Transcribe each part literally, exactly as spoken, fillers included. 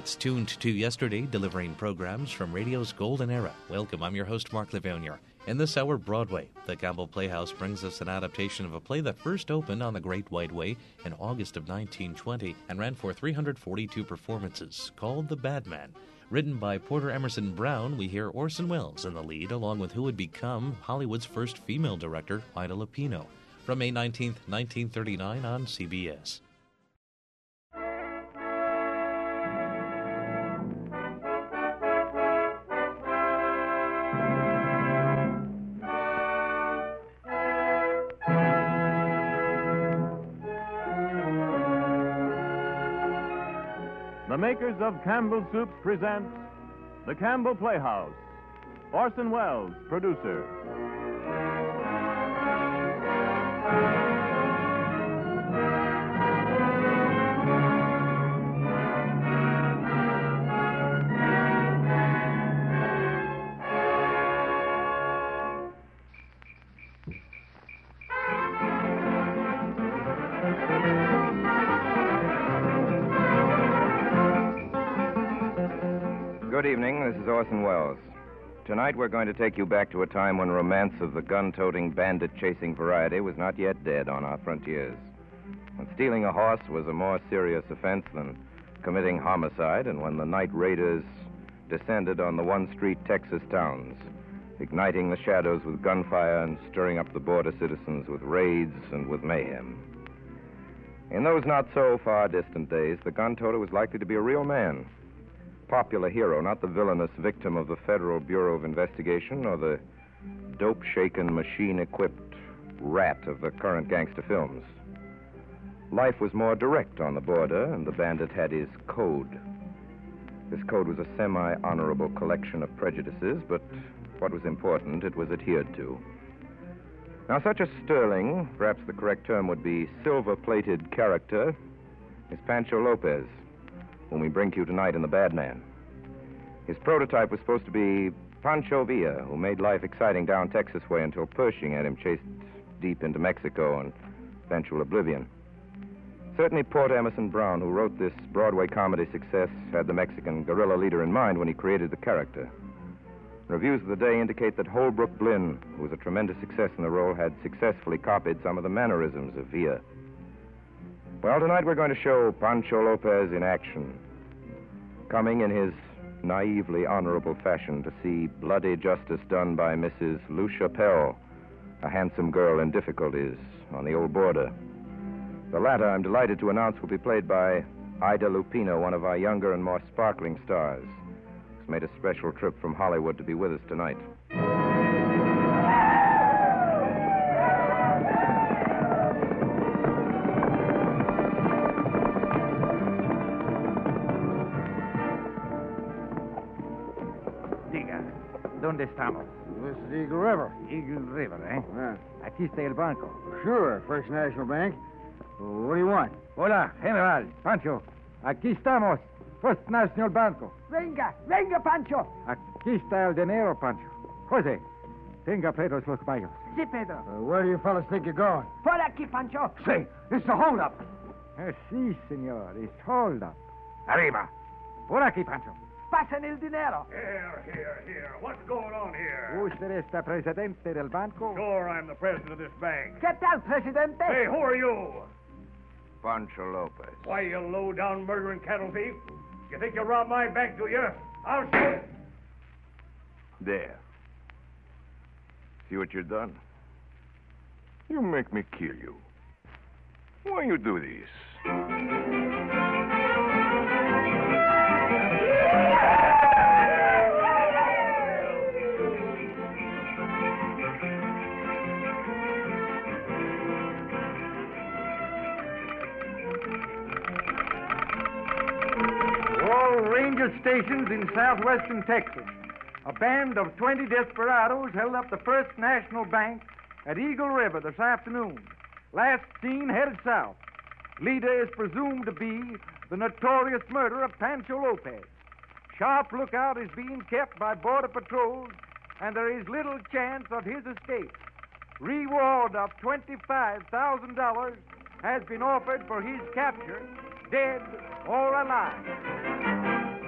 It's tuned to yesterday, delivering programs from radio's golden era. Welcome, I'm your host, Mark Levonier. In this hour, Broadway. The Campbell Playhouse brings us an adaptation of a play that first opened on the Great White Way in August of nineteen twenty and ran for three hundred forty-two performances, called The Bad Man. Written by Porter Emerson Brown, we hear Orson Welles in the lead, along with who would become Hollywood's first female director, Ida Lupino. From May nineteenth, nineteen thirty-nine on C B S. The makers of Campbell Soups present The Campbell Playhouse. Orson Welles, producer. Good evening, this is Orson Welles. Tonight we're going to take you back to a time when romance of the gun-toting, bandit-chasing variety was not yet dead on our frontiers. When stealing a horse was a more serious offense than committing homicide, and when the night raiders descended on the one-street Texas towns, igniting the shadows with gunfire and stirring up the border citizens with raids and with mayhem. In those not-so-far distant days, the gun-toter was likely to be a real man. Popular hero, not the villainous victim of the Federal Bureau of Investigation or the dope-shaken, machine-equipped rat of the current gangster films. Life was more direct on the border, and the bandit had his code. This code was a semi-honorable collection of prejudices, but what was important, it was adhered to. Now, such a sterling, perhaps the correct term would be silver-plated character, is Pancho Lopez, whom we bring to you tonight in The Bad Man. His prototype was supposed to be Pancho Villa, who made life exciting down Texas way until Pershing had him chased deep into Mexico and eventual oblivion. Certainly Porter Emerson Brown, who wrote this Broadway comedy success, had the Mexican guerrilla leader in mind when he created the character. Reviews of the day indicate that Holbrook Blinn, who was a tremendous success in the role, had successfully copied some of the mannerisms of Villa. Well, tonight we're going to show Pancho Lopez in action, coming in his naively honorable fashion to see bloody justice done by Missus Lucia Pell, a handsome girl in difficulties on the old border. The latter, I'm delighted to announce, will be played by Ida Lupino, one of our younger and more sparkling stars, who's made a special trip from Hollywood to be with us tonight. ¿Dónde estamos? This is Eagle River. Eagle River, eh? Yeah. Aquí está el banco. Sure, First National Bank. What do you want? Hola, General. Pancho. Aquí estamos. First National Banco. Venga, venga, Pancho. Aquí está el dinero, Pancho. José, tenga Pedro's los caballos. Sí, Pedro. Uh, where do you fellas think you're going? Por aquí, Pancho. Sí, it's a hold-up. Eh, sí, senor, it's hold-up. Arriba. Por aquí, Pancho. Pasen el dinero. Here, here, here. What's going on here? ¿Usted es el presidente del banco? Sure, I'm the president of this bank. ¿Qué tal, presidente? Hey, who are you? Pancho Lopez. Why, you low-down murdering cattle thief? You think you robbed my bank, do you? I'll show you. There. See what you've done? You make me kill you. Why you do this? All ranger stations in southwestern Texas. A band of twenty desperados held up the First National Bank at Eagle River this afternoon. Last seen headed south. Leader is presumed to be the notorious murderer of Pancho Lopez. Sharp lookout is being kept by border patrols, and there is little chance of his escape. Reward of twenty-five thousand dollars has been offered for his capture, dead or alive.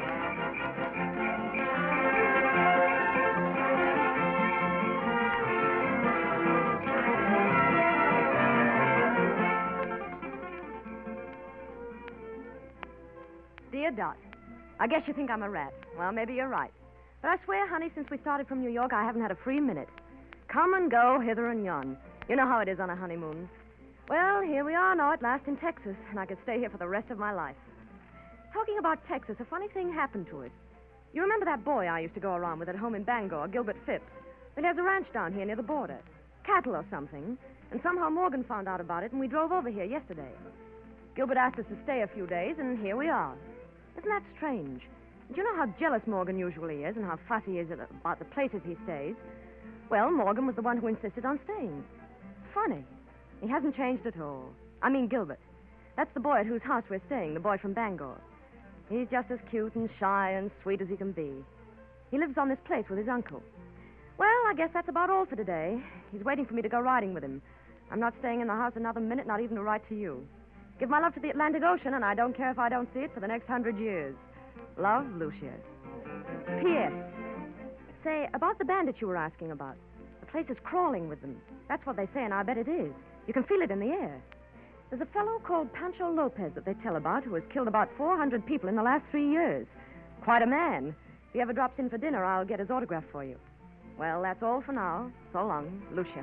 a dot. I guess you think I'm a rat. Well, maybe you're right. But I swear, honey, since we started from New York, I haven't had a free minute. Come and go hither and yon. You know how it is on a honeymoon. Well, here we are now at last in Texas, and I could stay here for the rest of my life. Talking about Texas, a funny thing happened to us. You remember that boy I used to go around with at home in Bangor, Gilbert Phipps? Well, he has a ranch down here near the border. Cattle or something. And somehow Morgan found out about it, and we drove over here yesterday. Gilbert asked us to stay a few days, and here we are. Isn't that strange? Do you know how jealous Morgan usually is and how fussy he is about the places he stays? Well, Morgan was the one who insisted on staying. Funny. He hasn't changed at all. I mean, Gilbert. That's the boy at whose house we're staying, the boy from Bangor. He's just as cute and shy and sweet as he can be. He lives on this place with his uncle. Well, I guess that's about all for today. He's waiting for me to go riding with him. I'm not staying in the house another minute, not even to write to you. Give my love to the Atlantic Ocean, and I don't care if I don't see it for the next hundred years. Love, Lucia. P S. Say, about the bandit you were asking about. The place is crawling with them. That's what they say, and I bet it is. You can feel it in the air. There's a fellow called Pancho Lopez that they tell about who has killed about four hundred people in the last three years. Quite a man. If he ever drops in for dinner, I'll get his autograph for you. Well, that's all for now. So long, Lucia.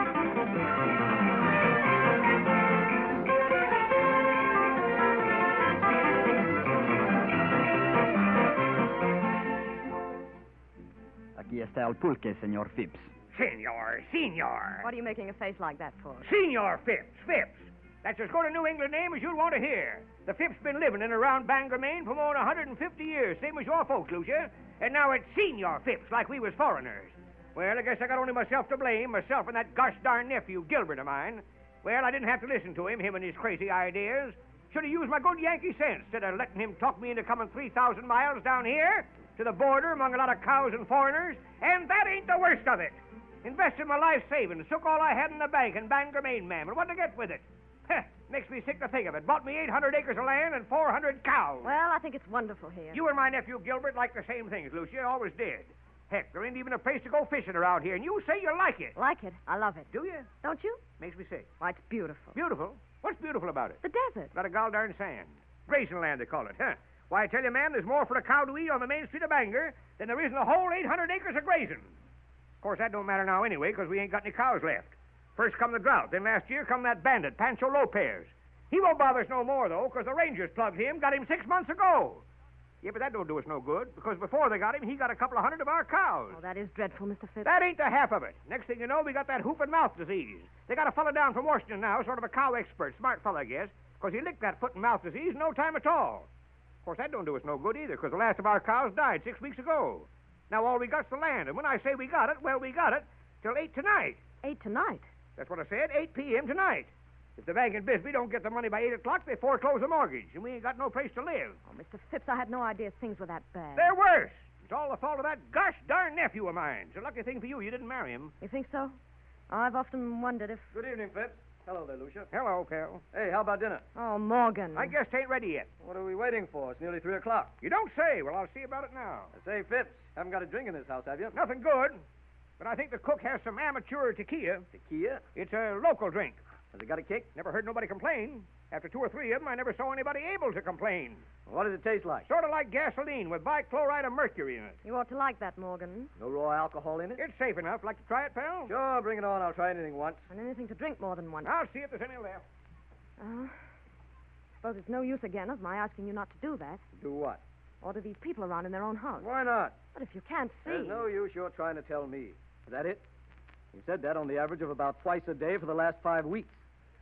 Aquí está el pulque, Senor Phipps. Senor, senor. What are you making a face like that for? Senor Phipps, Phipps. That's as good a New England name as you'd want to hear. The Phipps been living in around Bangor, Maine for more than one hundred fifty years, same as your folks, Lucia. And now it's Senor Phipps, like we was foreigners. Well, I guess I got only myself to blame, myself and that gosh darn nephew, Gilbert of mine. Well, I didn't have to listen to him, him and his crazy ideas. Should have used my good Yankee sense instead of letting him talk me into coming three thousand miles down here to the border among a lot of cows and foreigners. And that ain't the worst of it. Invested my life savings, took all I had in the bank in Bangor, Maine, ma'am, and what to get with it? Heh, makes me sick to think of it. Bought me eight hundred acres of land and four hundred cows. Well, I think it's wonderful here. You and my nephew Gilbert like the same things, Lucia. Always did. Heck, there ain't even a place to go fishing around here, and you say you like it. Like it? I love it. Do you? Don't you? Makes me sick. Why, it's beautiful. Beautiful? What's beautiful about it? The desert. Lot of gol darn sand. Grazing land, they call it, huh? Why, I tell you, man, there's more for a cow to eat on the main street of Bangor than there is in the whole eight hundred acres of grazing. Of course, that don't matter now anyway, because we ain't got any cows left. First come the drought, then last year come that bandit, Pancho Lopez. He won't bother us no more, though, because the Rangers plugged him, got him six months ago. Yeah, but that don't do us no good, because before they got him, he got a couple of hundred of our cows. Oh, that is dreadful, Mister Phipps. That ain't the half of it. Next thing you know, we got that whoop and mouth disease. They got a fella down from Washington now, sort of a cow expert, smart fella, I guess, because he licked that foot and mouth disease in no time at all. Of course, that don't do us no good either, because the last of our cows died six weeks ago. Now all we got's the land, and when I say we got it, well, we got it till eight tonight. Eight tonight? That's what I said, eight p.m. tonight. If the bank in Bisbee don't get the money by eight o'clock, they foreclose the mortgage, and we ain't got no place to live. Oh, Mister Phipps, I had no idea things were that bad. They're worse. It's all the fault of that gosh darn nephew of mine. It's a lucky thing for you you didn't marry him. You think so? I've often wondered if... Good evening, Phipps. Hello there, Lucia. Hello, pal. Hey, how about dinner? Oh, Morgan. I guess it ain't ready yet. What are we waiting for? It's nearly three o'clock. You don't say. Well, I'll see about it now. I say, Phipps, haven't got a drink in this house, have you? Nothing good. But I think the cook has some amateur tequila. Tequila? It's a local drink. Has it got a kick? Never heard nobody complain. After two or three of them, I never saw anybody able to complain. What does it taste like? Sort of like gasoline with bichloride of mercury in it. You ought to like that, Morgan. No raw alcohol in it? It's safe enough. Like to try it, pal? Sure, bring it on. I'll try anything once. And anything to drink more than once. I'll see if there's any left. Uh, suppose it's no use again of my asking you not to do that. Do what? Order these people around in their own house. Why not? But if you can't see... There's no use you're trying to tell me. Is that it? You said that on the average of about twice a day for the last five weeks.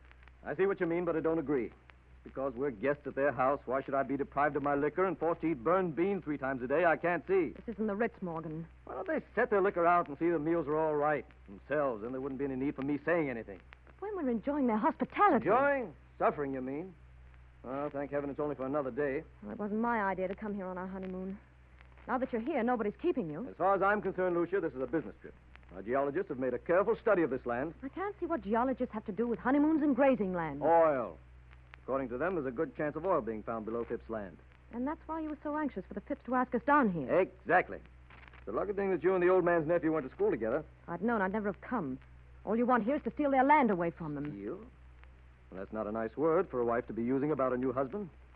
I see what you mean, but I don't agree. Because we're guests at their house, why should I be deprived of my liquor and forced to eat burned beans three times a day? I can't see. This isn't the Ritz, Morgan. Why don't they set their liquor out and see the meals are all right themselves? Then there wouldn't be any need for me saying anything. But when we're enjoying their hospitality... Enjoying? Suffering, you mean? Well, thank heaven it's only for another day. Well, it wasn't my idea to come here on our honeymoon. Now that you're here, nobody's keeping you. As far as I'm concerned, Lucia, this is a business trip. Our geologists have made a careful study of this land. I can't see what geologists have to do with honeymoons and grazing land. Oil. According to them, there's a good chance of oil being found below Phipps' land. And that's why you were so anxious for the Phipps to ask us down here. Exactly. It's a lucky thing that you and the old man's nephew went to school together. If I'd known, I'd never have come. All you want here is to steal their land away from them. Steal? Well, that's not a nice word for a wife to be using about a new husband.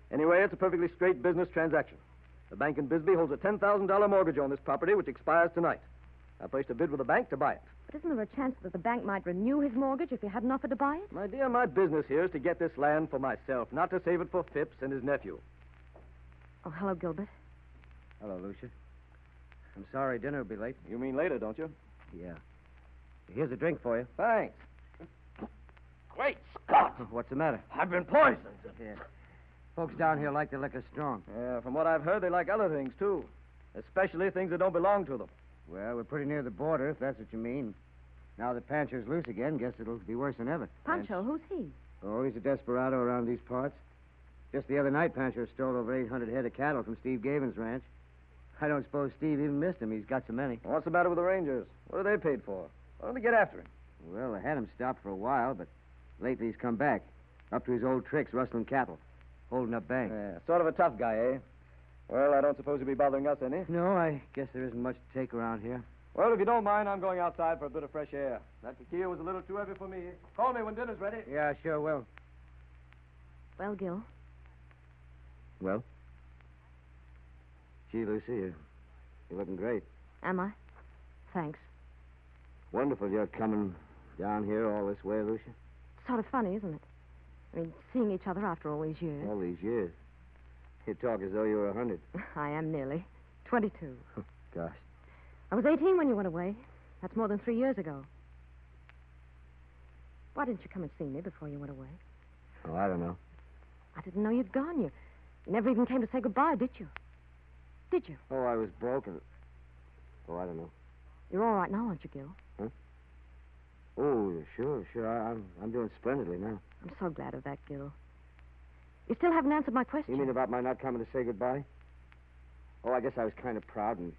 Anyway, it's a perfectly straight business transaction. The bank in Bisbee holds a ten thousand dollars mortgage on this property, which expires tonight. I placed a bid with the bank to buy it. But isn't there a chance that the bank might renew his mortgage if he hadn't offered to buy it? My dear, my business here is to get this land for myself, not to save it for Phipps and his nephew. Oh, hello, Gilbert. Hello, Lucia. I'm sorry dinner will be late. You mean later, don't you? Yeah. Here's a drink for you. Thanks. Great Scott! What's the matter? I've been poisoned. Yeah. Folks down here like the liquor strong. Yeah, from what I've heard, they like other things, too. Especially things that don't belong to them. Well, we're pretty near the border, if that's what you mean. Now that Pancho's loose again, guess it'll be worse than ever. Pancho, who's he? Oh, he's a desperado around these parts. Just the other night, Pancho stole over eight hundred head of cattle from Steve Gavin's ranch. I don't suppose Steve even missed him. He's got so many. What's the matter with the Rangers? What are they paid for? Why don't they get after him? Well, they had him stopped for a while, but lately he's come back. Up to his old tricks, rustling cattle, holding up banks. Yeah, sort of a tough guy, eh? Well, I don't suppose he'll be bothering us any. No, I guess there isn't much to take around here. Well, if you don't mind, I'm going outside for a bit of fresh air. That tequila was a little too heavy for me. Call me when dinner's ready. Yeah, I sure will. Well, Gil. Well? Gee, Lucy, you're, you're looking great. Am I? Thanks. Wonderful you're coming down here all this way, Lucia. It's sort of funny, isn't it? I mean, seeing each other after all these years. All these years. You talk as though you were a hundred. I am nearly. Twenty-two. Gosh. I was eighteen when you went away. That's more than three years ago. Why didn't you come and see me before you went away? Oh, I don't know. I didn't know you'd gone. You, you never even came to say goodbye, did you? Did you? Oh, I was broken. Oh, I don't know. You're all right now, aren't you, Gil? Huh? Oh, sure, sure. I, I'm, I'm doing splendidly now. I'm so glad of that, Gil. You still haven't answered my question. You mean about my not coming to say goodbye? Oh, I guess I was kind of proud and...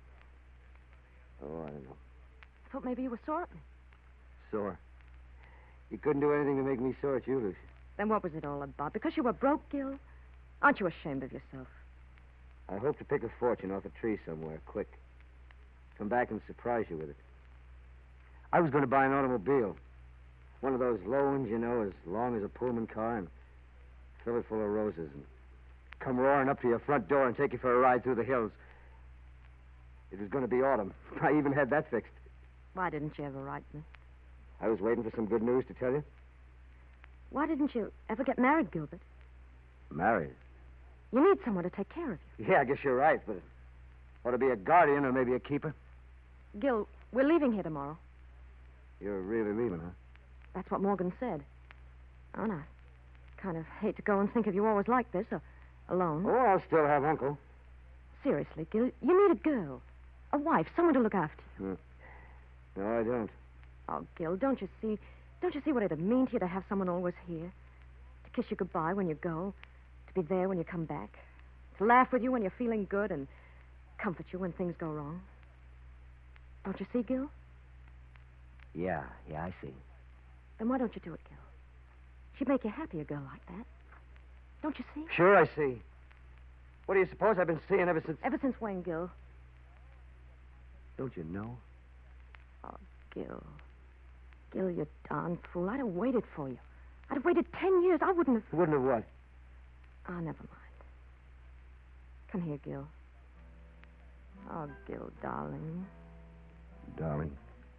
Oh, I don't know. I thought maybe you were sore at me. Sore. You couldn't do anything to make me sore at you, Lucy. Then what was it all about? Because you were broke, Gil? Aren't you ashamed of yourself? I hope to pick a fortune off a tree somewhere, quick. Come back and surprise you with it. I was going to buy an automobile. One of those low ones, you know, as long as a Pullman car, and fill it full of roses, and come roaring up to your front door and take you for a ride through the hills. It was going to be autumn. I even had that fixed. Why didn't you ever write me? I was waiting for some good news to tell you. Why didn't you ever get married, Gilbert? Married? You need someone to take care of you. Yeah, I guess you're right, but it ought to be a guardian or maybe a keeper. Gil, we're leaving here tomorrow. You're really leaving, huh? That's what Morgan said. Oh, and I kind of hate to go and think of you always like this, or alone. Oh, I'll still have Uncle. Seriously, Gil, you need a girl. A wife, someone to look after you. Hmm. No, I don't. Oh, Gil, don't you see... Don't you see what it'd mean to you to have someone always here? To kiss you goodbye when you go. To be there when you come back. To laugh with you when you're feeling good and comfort you when things go wrong. Don't you see, Gil? Yeah, yeah, I see. Then why don't you do it, Gil? She'd make you happy, a girl like that. Don't you see? Sure, I see. What do you suppose I've been seeing ever since... Ever since when, Gil? Don't you know? Oh, Gil. Gil, you darn fool. I'd have waited for you. I'd have waited ten years. I wouldn't have... Wouldn't have what? Oh, never mind. Come here, Gil. Oh, Gil, darling. Darling.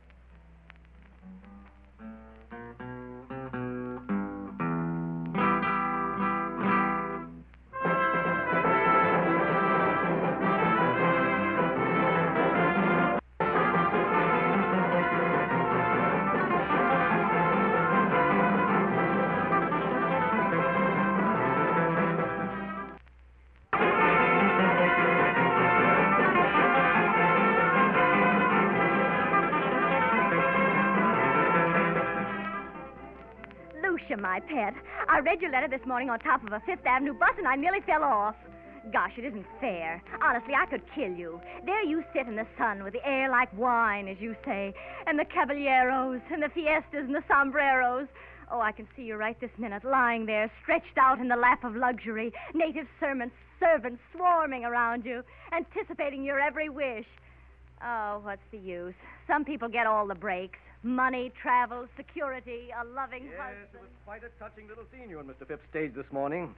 My pet, I read your letter this morning on top of a Fifth Avenue bus, and I nearly fell off. Gosh, it isn't fair. Honestly, I could kill you. There you sit in the sun with the air like wine, as you say, and the caballeros, and the fiestas, and the sombreros. Oh, I can see you right this minute, lying there, stretched out in the lap of luxury, native servants, servants swarming around you, anticipating your every wish. Oh, what's the use? Some people get all the breaks. Money, travel, security, a loving yes, husband. Yes, it was quite a touching little scene you and Mister Phipps staged this morning.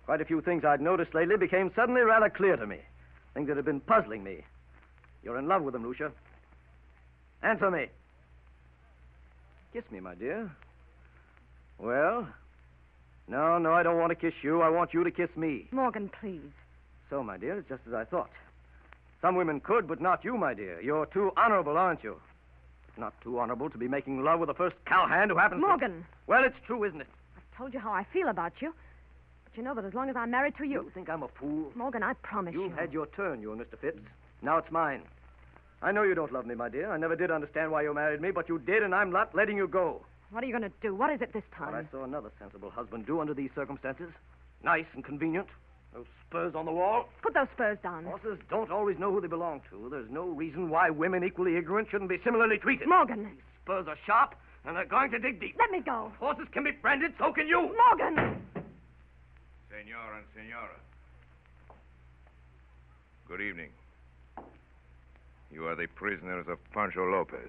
Quite a few things I'd noticed lately became suddenly rather clear to me. Things that had been puzzling me. You're in love with him, Lucia. Answer me. Kiss me, my dear. Well? No, no, I don't want to kiss you. I want you to kiss me. Morgan, please. So, my dear, it's just as I thought. Some women could, but not you, my dear. You're too honorable, aren't you? Not too honorable to be making love with the first cowhand who happens Morgan. to... Well, it's true, isn't it? I've told you how I feel about you. But you know that as long as I'm married to you... You think I'm a fool? Morgan, I promise you. You've had your turn, you and Mister Phipps. Now it's mine. I know you don't love me, my dear. I never did understand why you married me, but you did, and I'm not letting you go. What are you going to do? What is it this time? What I saw another sensible husband do under these circumstances. Nice and convenient. Those spurs on the wall. Put those spurs down. Horses don't always know who they belong to. There's no reason why women equally ignorant shouldn't be similarly treated. Morgan. These spurs are sharp, and they're going to dig deep. Let me go. If horses can be branded, so can you. Morgan! Senora and Senora. Good evening. You are the prisoners of Pancho Lopez.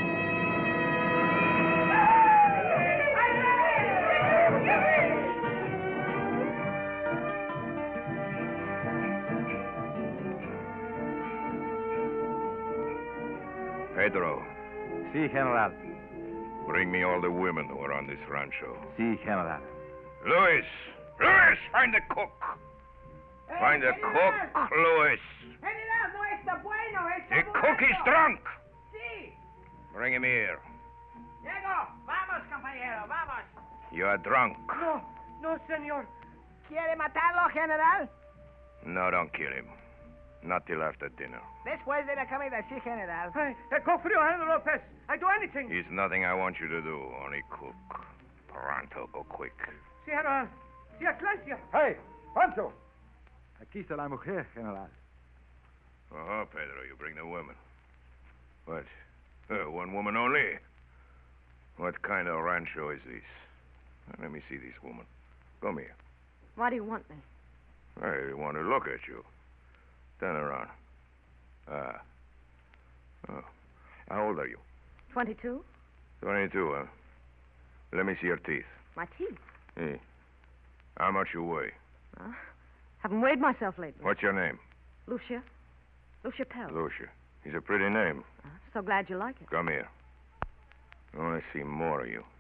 Pedro. Si, General. Bring me all the women who are on this rancho. Si, General. Luis! Luis! Find the cook! Find the cook, Luis! General, no está bueno. The cook is drunk! Sí. Bring him here. Diego, vamos, compañero, vamos. You are drunk. No, no, señor. ¿Quiere matarlo, General? No, don't kill him. Not till after dinner. Después de la comida, sí, General. Hey, hey, cook frio, General Lopez. I do anything. It's nothing I want you to do, only cook. Pronto, go quick. Sí, General. Sí, Excelencia. Hey, Pancho. Aquí está la mujer, General. Uh-huh, Pedro, you bring the women. What? Uh, one woman only? What kind of rancho is this? Uh, let me see this woman. Come here. Why do you want me? I want to look at you. Turn around. Ah. Oh. How old are you? Twenty-two? Twenty-two, huh? Let me see your teeth. My teeth? Hey. How much you weigh? Uh, haven't weighed myself lately. What's your name? Lucia. Lucia Pell. Lucia. It's a pretty name. Uh, so glad you like it. Come here. I want to see more of you.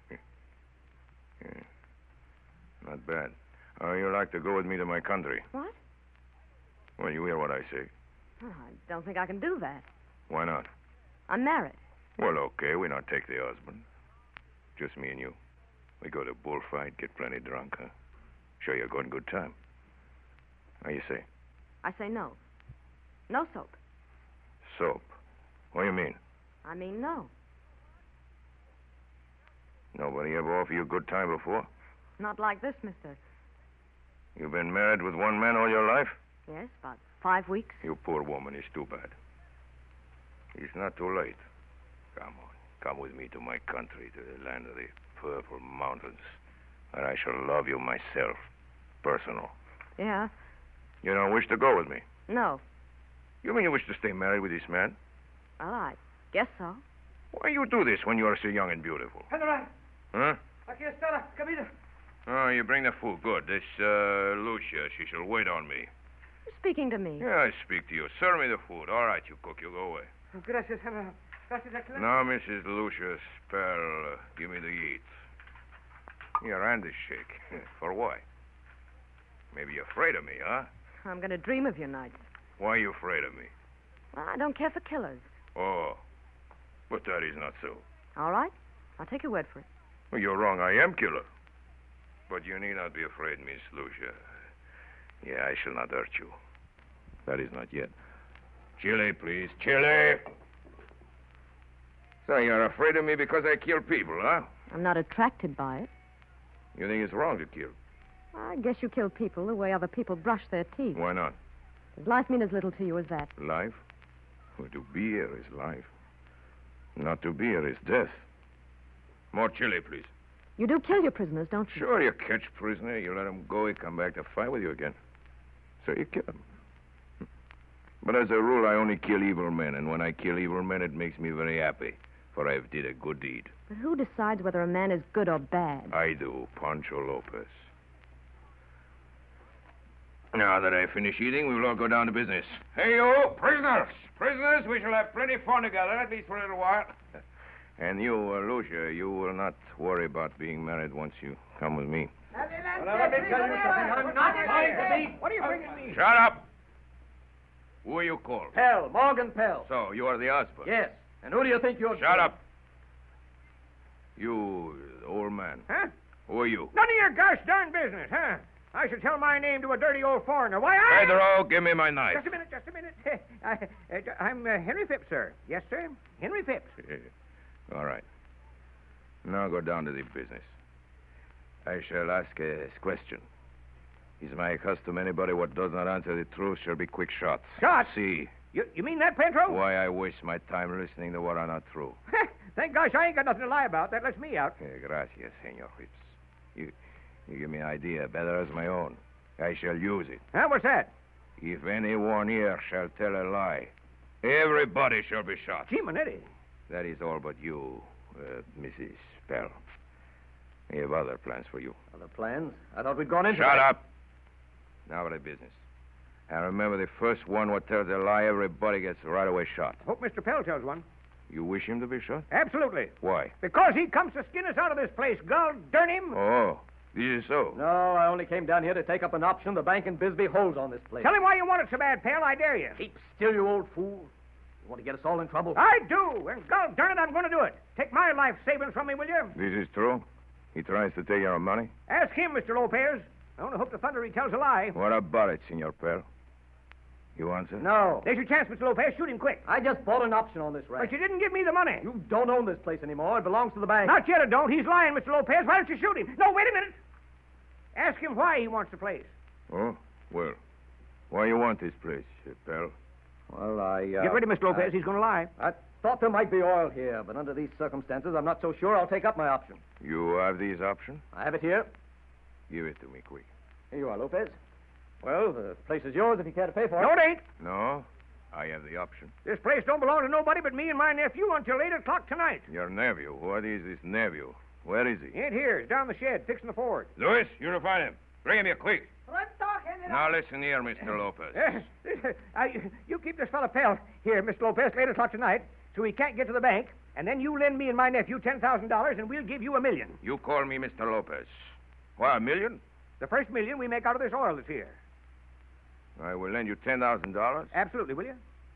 Yeah. Not bad. Oh, you like to go with me to my country? What? Well, you hear what I say. Oh, I don't think I can do that. Why not? I'm married. Well, okay. We not take the husband. Just me and you. We go to bullfight, get plenty drunk, huh? Show you a good, good time. How you say? I say no. No soap. Soap? What do you mean? I mean no. Nobody ever offered you a good time before? Not like this, mister. You've been married with one man all your life? Yes, about five weeks. You poor woman. It's too bad. It's not too late. Come on. Come with me to my country, to the land of the purple mountains, where I shall love you myself. Personal. Yeah. You don't wish to go with me? No. You mean you wish to stay married with this man? Well, I guess so. Why you do this when you are so young and beautiful? General. Huh? Aquí está la comida. Oh, you bring the food. Good. This, uh, Lucia, she shall wait on me. You're speaking to me. Yeah, I speak to you. Serve me the food. All right, you cook. You go away. Gracias, General. Gracias, Excelencia. Now, Missus Lucia Spell, uh, give me the eat. Your hand is shake. For why? Maybe you're afraid of me, huh? I'm going to dream of your nights. Why are you afraid of me? Well, I don't care for killers. Oh, but that is not so. All right. I'll take your word for it. Well, you're wrong. I am killer. But you need not be afraid, Miss Lucia. Yeah, I shall not hurt you. That is not yet. Chile, please. Chile! So you're afraid of me because I kill people, huh? I'm not attracted by it. You think it's wrong to kill? I guess you kill people the way other people brush their teeth. Why not? Does life mean as little to you as that? Life? Well, to be here is life. Not to be here is death. More chili, please. You do kill your prisoners, don't you? Sure, you catch prisoner, you let him go, he come back to fight with you again. So you kill him. But as a rule, I only kill evil men, and when I kill evil men, it makes me very happy, for I've did a good deed. But who decides whether a man is good or bad? I do, Pancho Lopez. Now that I finish eating, we will all go down to business. Hey, you, prisoners! Prisoners, we shall have plenty of fun together, at least for a little while. And you, uh, Lucia, you will not worry about being married once you come with me. Well, now, let me tell you something. I'm not going to be. What are you bringing me? Shut up! Who are you called? Pell, Morgan Pell. So, you are the husband? Yes. And who do you think you're... Shut up. You, old man. Huh? Who are you? None of your gosh darn business, huh? I should tell my name to a dirty old foreigner. Why, I... Pedro, give me my knife. Just a minute, just a minute. I, uh, I'm uh, Henry Phipps, sir. Yes, sir. Henry Phipps. All right. Now go down to the business. I shall ask a question. Is my custom anybody what does not answer the truth shall be quick shots. Shots? See. You, you mean that, Pedro? Why I waste my time listening to what are not true. Thank gosh I ain't got nothing to lie about. That lets me out. Eh, gracias, Senor Phipps. You, you give me an idea better as my own. I shall use it. Huh? What's that? If anyone here shall tell a lie, everybody shall be shot. Gee, Manetti. That is all but you, uh, Missus Pell. I have other plans for you. Other plans? I thought we'd gone into... Shut that. up. Now about the business. And remember, the first one what tells a lie, everybody gets right away shot. Hope Mister Pell tells one. You wish him to be shot? Absolutely. Why? Because he comes to skin us out of this place. God darn him. Oh, this is so. No, I only came down here to take up an option the bank in Bisbee holds on this place. Tell him why you want it so bad, Pell. I dare you. Keep still, you old fool. You want to get us all in trouble? I do. And God darn it, I'm going to do it. Take my life savings from me, will you? This is true? He tries to take your money? Ask him, Mister Lopez. I only hope to thunder he tells a lie. What about it, Senor Pell? You answer? No. There's your chance, Mister Lopez. Shoot him quick. I just bought an option on this ranch. But you didn't give me the money. You don't own this place anymore. It belongs to the bank. Not yet, it don't. He's lying, Mister Lopez. Why don't you shoot him? No, wait a minute. Ask him why he wants the place. Oh? Well, why you want this place, uh, Pell? Well, I... Uh, Get ready, Mister Lopez. I, He's going to lie. I thought there might be oil here, but under these circumstances, I'm not so sure I'll take up my option. You have these options? I have it here. Give it to me, quick. Here you are, Lopez. Well, the place is yours if you care to pay for it. No, it ain't. No, I have the option. This place don't belong to nobody but me and my nephew until eight o'clock tonight. Your nephew? What is this nephew? Where is he? He ain't here. He's down the shed, fixing the Ford. Louis, you're to find him. Bring him here, quick. Let's talk, Henry. Now listen here, Mister Lopez. Yes. I, you keep this fella Pell here, Mister Lopez, eight o'clock tonight, so he can't get to the bank, and then you lend me and my nephew ten thousand dollars, and we'll give you a million. You call me Mister Lopez. Why, a million? The first million we make out of this oil that's here. I will lend you ten thousand dollars. Absolutely, will you?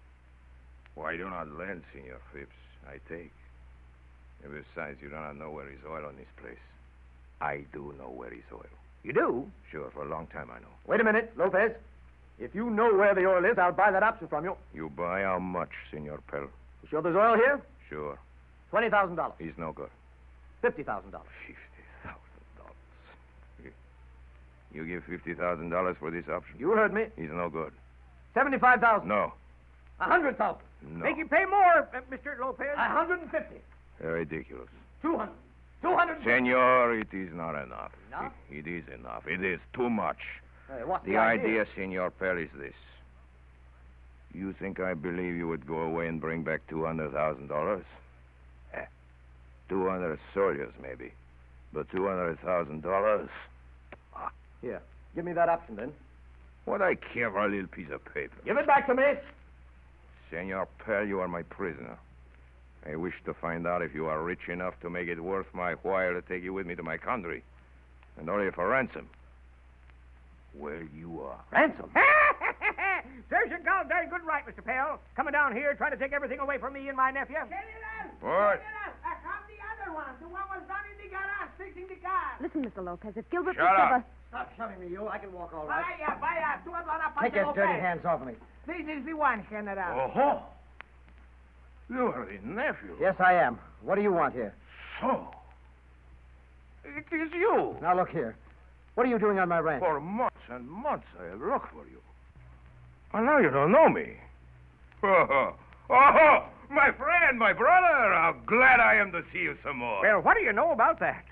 Why do not lend, Senor Phipps? I take. And besides, you do not know where is oil on this place. I do know where is oil. You do? Sure, for a long time I know. Wait a minute, Lopez. If you know where the oil is, I'll buy that option from you. You buy how much, Senor Pell? You sure there's oil here? Sure. Twenty thousand dollars. He's no good. Fifty thousand dollars. Fifty thousand dollars. You give fifty thousand dollars for this option? You heard me. He's no good. Seventy-five thousand. No. A hundred thousand. No. Make him pay more, uh, Mister Lopez. A hundred and fifty. Ridiculous. Two hundred. Two hundred. Senor, it is not enough. Enough? It, it is enough. It is too much. Hey, what's the, The idea, Senor Pell, is this. You think I believe you would go away and bring back two hundred thousand dollars? Eh, two hundred soldiers, maybe. But two hundred thousand dollars? Ah. Here, give me that option, then. What I care for a little piece of paper. Give it back to me. Senor Pell, you are my prisoner. I wish to find out if you are rich enough to make it worth my while to take you with me to my country. And only for ransom. Well, you are. Ransom? Serves your god darn good right, Mister Pell. Coming down here trying to take everything away from me and my nephew. What? I found the other one. The one was down in the garage fixing the car. Listen, Mister Lopez, if Gilbert Shut will up. give us... Stop shoving me, you. I can walk all right. Vaya, vaya. Tú vas a Take your dirty hands off of me. This is the one, General. Oh, you are the nephew. Yes, I am. What do you want here? So, it is you. Now, look here. What are you doing on my ranch? For months and months I have looked for you. And now you don't know me. Oh, oh, my friend, my brother. How glad I am to see you some more. Well, what do you know about that?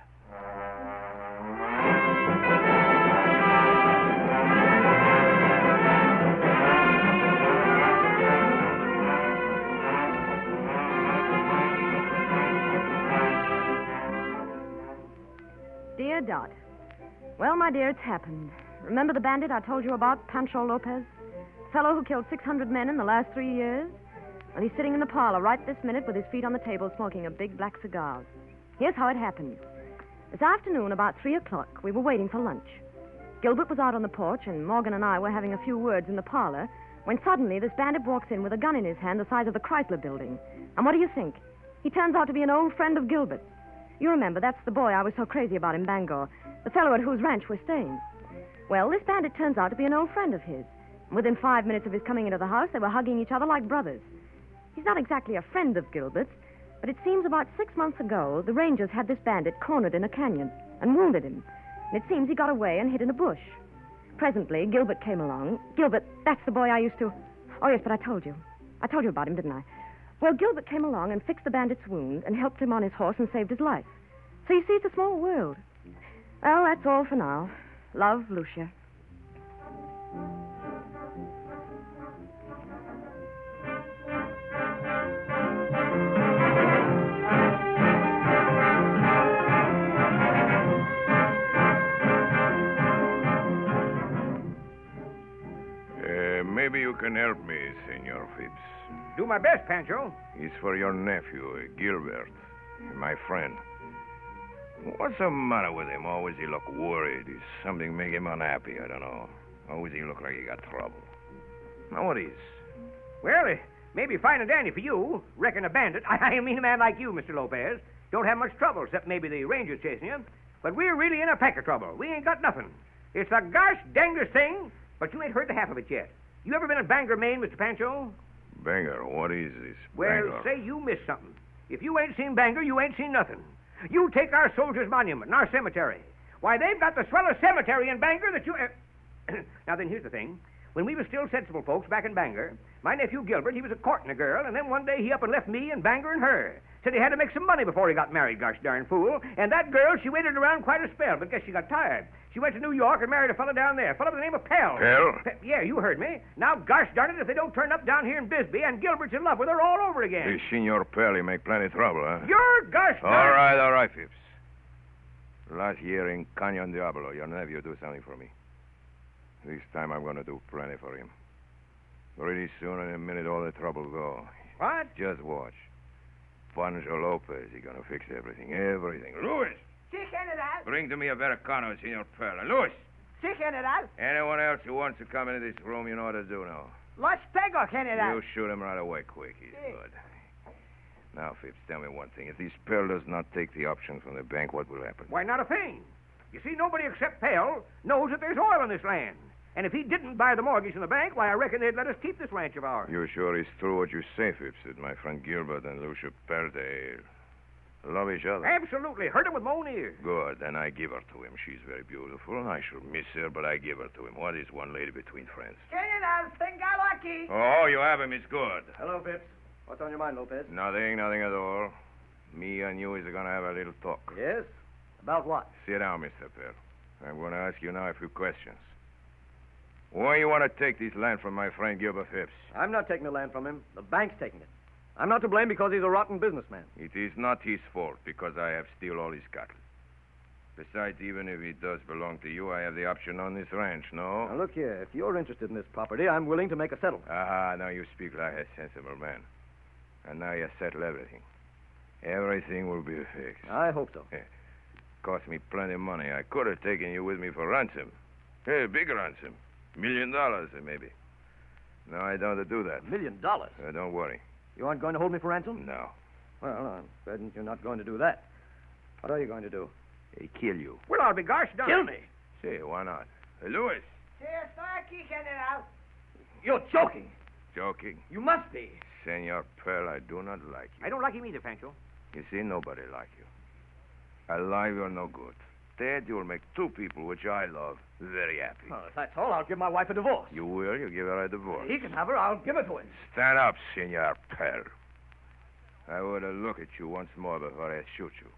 Dear Dot, well, my dear, it's happened. Remember the bandit I told you about, Pancho Lopez? The fellow who killed six hundred men in the last three years? Well, he's sitting in the parlor right this minute with his feet on the table smoking a big black cigar. Here's how it happened. This afternoon, about three o'clock, we were waiting for lunch. Gilbert was out on the porch, and Morgan and I were having a few words in the parlor, when suddenly this bandit walks in with a gun in his hand the size of the Chrysler building. And what do you think? He turns out to be an old friend of Gilbert. You remember, that's the boy I was so crazy about in Bangor, the fellow at whose ranch we're staying. Well, this bandit turns out to be an old friend of his. Within five minutes of his coming into the house, they were hugging each other like brothers. He's not exactly a friend of Gilbert's, but it seems about six months ago, the Rangers had this bandit cornered in a canyon and wounded him. And it seems he got away and hid in a bush. Presently, Gilbert came along. Gilbert, that's the boy I used to... Oh, yes, but I told you. I told you about him, didn't I? Well, Gilbert came along and fixed the bandit's wound and helped him on his horse and saved his life. So you see, it's a small world. Well, that's all for now. Love, Lucia. Maybe you can help me, Senor Phipps. Do my best, Pancho. It's for your nephew, uh, Gilbert, my friend. What's the matter with him? Always he look worried. Is something make him unhappy? I don't know. Always he look like he got trouble. Now what is? Well, it may be fine and dandy for you. Reckon a bandit, I mean a man like you, Mister Lopez, don't have much trouble, except maybe the Rangers chasing you. But we're really in a peck of trouble. We ain't got nothing. It's the gosh dangest thing, but you ain't heard the half of it yet. You ever been in Bangor, Maine, Mister Pancho? Bangor? What is this? Well, Bangor? say you missed something. If you ain't seen Bangor, you ain't seen nothing. You take our soldiers' monument and our cemetery. Why, they've got the swellest cemetery in Bangor that you... Uh... Now, then, here's the thing. When we were still sensible folks back in Bangor, my nephew Gilbert, he was a courting a girl, and then one day he up and left me and Bangor and her. Said he had to make some money before he got married, gosh darn fool. And that girl, she waited around quite a spell, but guess she got tired. She went to New York and married a fellow down there, a fellow by the name of Pell. Pell? Pe- yeah, you heard me. Now, gosh darn it, if they don't turn up down here in Bisbee, and Gilbert's in love with her all over again. This Senor Pell, he make plenty trouble, huh? You're gosh darn... All right, all right, Phipps. Last year in Cañon Diablo, your nephew do something for me. This time I'm going to do plenty for him. Pretty soon, in a minute, all the trouble go. What? Just watch. Pancho Lopez, he gonna fix everything, everything. Luis! Si, General. Bring to me a Veracano, Senor Perla. Luis! Si, General. Anyone else who wants to come into this room, you know what to do now. Los pego, General. You shoot him right away, quick. He's Si. good. Now, Phipps, tell me one thing. If this Pearl does not take the option from the bank, what will happen? Why, not a thing. You see, nobody except Pell knows that there's oil in this land. And if he didn't buy the mortgage in the bank, why, I reckon they'd let us keep this ranch of ours. You sure it's true what you say, Phipps, that my friend Gilbert and Lucia Pearl, they love each other? Absolutely. Heard it with my own ears. Good. Then I give her to him. She's very beautiful. I shall miss her, but I give her to him. What is one lady between friends? General, tengalo aquí. Oh, you have him. It's good. Hello, Phipps. What's on your mind, Lopez? Nothing, nothing at all. Me and you is going to have a little talk. Yes? About what? Sit down, Mister Pearl. I'm going to ask you now a few questions. Why you want to take this land from my friend Gilbert Phipps? I'm not taking the land from him. The bank's taking it. I'm not to blame because he's a rotten businessman. It is not his fault because I have steal all his cattle. Besides, even if it does belong to you, I have the option on this ranch, no? Now, look here. If you're interested in this property, I'm willing to make a settlement. Aha, now you speak like a sensible man. And now you settle everything. Everything will be fixed. I hope so. Yeah. Cost me plenty of money. I could have taken you with me for ransom. Hey, big ransom. Million dollars, maybe. No, I don't do that. A million dollars? Uh, don't worry. You aren't going to hold me for ransom? No. Well, I'm betting you're not going to do that. What are you going to do? They kill you. Well, I'll be gosh darn. Kill me? Say, why not? Hey, Louis. Si, estoy aquí, General. You're joking. Joking. You must be. Senor Pearl, I do not like you. I don't like him either, Pancho. You see, nobody like you. Alive, you're no good. Dead, you'll make two people, which I love, very happy. Well, if that's all, I'll give my wife a divorce. You will? You give her a divorce. He can have her. I'll give it to him. Stand up, Senor Pearl. I would have looked at you once more before I shoot you.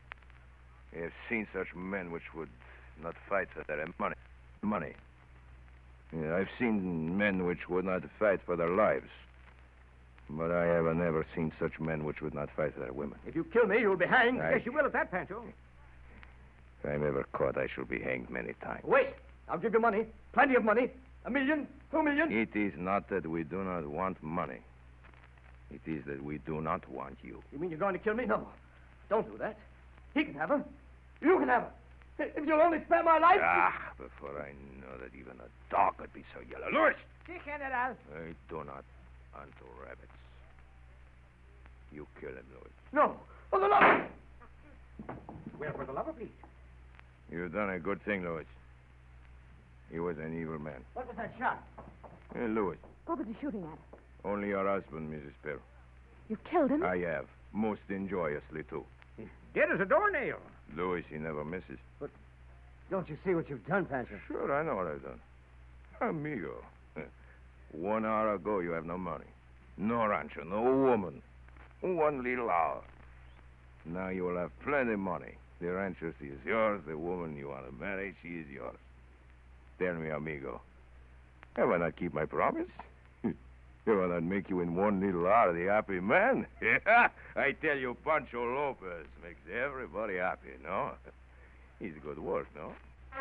I have seen such men which would not fight for their money. Money. Yeah, I've seen men which would not fight for their lives. But I have never seen such men which would not fight for their women. If you kill me, you'll be hanged. I- Yes, you will at that, Pancho. If I'm ever caught, I shall be hanged many times. Wait. I'll give you money. Plenty of money. A million, two million. It is not that we do not want money. It is that we do not want you. You mean you're going to kill me? No. Don't do that. He can have her. You can have her. If you'll only spare my life. Ah, before I know that even a dog could be so yellow. Louis! Si, General. I do not hunt rabbits. You kill him, Louis. No. For the love of... Well, for the love of Pete. You've done a good thing, Louis. He was an evil man. What was that shot? Hey, Louis. What was he shooting at? Only your husband, Missus Perry. You've killed him? I have. Most enjoyously, too. Dead as a doornail. Louis, he never misses. But don't you see what you've done, Pancho? Sure, I know what I've done. Amigo. One hour ago, you have no money. No rancho, no woman. One little hour. Now you will have plenty of money. The rancho, she is yours. The woman you want to marry, she is yours. Tell me, amigo, have I not keep my promise? Have I not make you in one little hour the happy man? Yeah, I tell you, Pancho Lopez makes everybody happy, no? He's a good work, no?